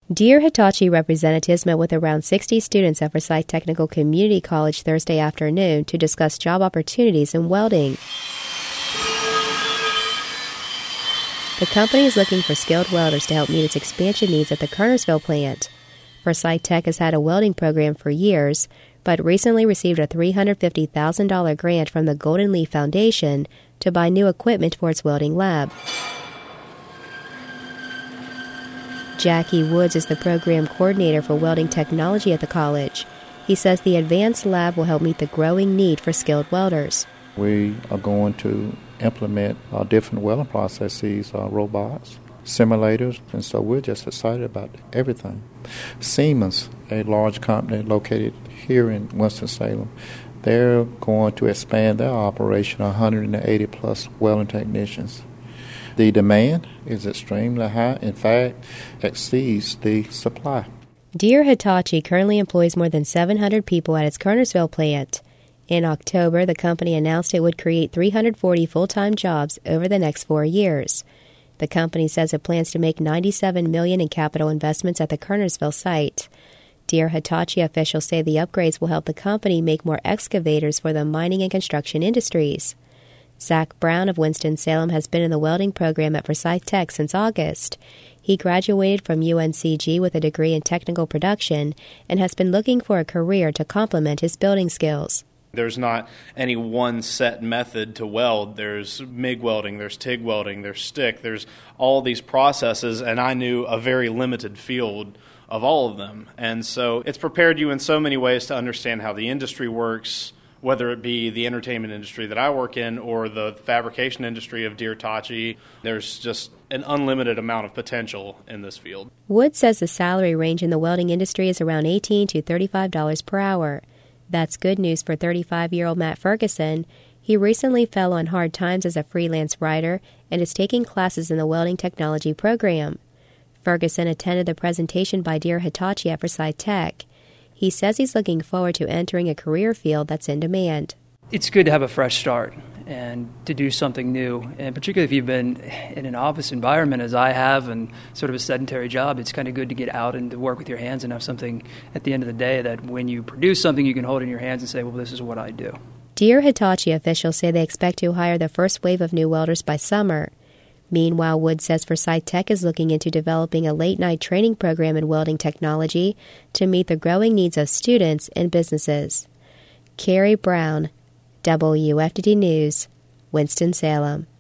Dear Hitachi representatives met with around 60 students at Forsyth Technical Community College Thursday afternoon to discuss job opportunities in welding. The company is looking for skilled welders to help meet its expansion needs at the Kernersville plant. Forsyth Tech has had a welding program for years, but recently received a $350,000 grant from the Golden Leaf Foundation to buy new equipment for its welding lab. Jackie Woods is the program coordinator for welding technology at the college. He says the advanced lab will help meet the growing need for skilled welders. We are going to implement different welding processes, robots, simulators, and so we're just excited about everything. Siemens, a large company located here in Winston-Salem, they're going to expand their operation 180 plus welding technicians. The demand is extremely high, in fact, exceeds the supply. Deere Hitachi currently employs more than 700 people at its Kernersville plant. In October, the company announced it would create 340 full-time jobs over the next 4 years. The company says it plans to make $97 million in capital investments at the Kernersville site. Deere Hitachi officials say the upgrades will help the company make more excavators for the mining and construction industries. Zach Brown of Winston-Salem has been in the welding program at Forsyth Tech since August. He graduated from UNCG with a degree in technical production and has been looking for a career to complement his building skills. There's not any one set method to weld. There's MIG welding, there's TIG welding, there's stick, there's all these processes, and I knew a very limited field of all of them. And so it's prepared you in so many ways to understand how the industry works, whether it be the entertainment industry that I work in or the fabrication industry of Deere Hitachi. There's just an unlimited amount of potential in this field. Wood says the salary range in the welding industry is around $18 to $35 per hour. That's good news for 35-year-old Matt Ferguson. He recently fell on hard times as a freelance writer and is taking classes in the welding technology program. Ferguson attended the presentation by Deere Hitachi at Forsyth Tech. He says he's looking forward to entering a career field that's in demand. It's good to have a fresh start and to do something new, and particularly if you've been in an office environment as I have and sort of a sedentary job, it's kind of good to get out and to work with your hands and have something at the end of the day that when you produce something you can hold in your hands and say, well, this is what I do. Deere Hitachi officials say they expect to hire the first wave of new welders by summer. Meanwhile, Wood says Forsyth Tech is looking into developing a late-night training program in welding technology to meet the growing needs of students and businesses. Carrie Brown, WFDD News, Winston-Salem.